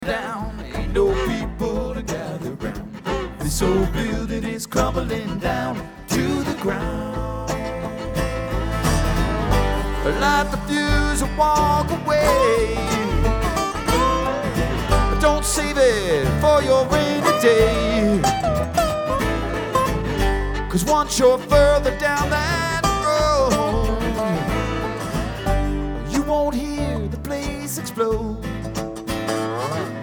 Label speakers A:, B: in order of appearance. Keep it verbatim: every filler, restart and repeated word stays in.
A: down, ain't no people to gather round. This old building is crumbling down to the ground. Light the fuse and walk away. Don't save it for your rainy day, 'cause once you're further down that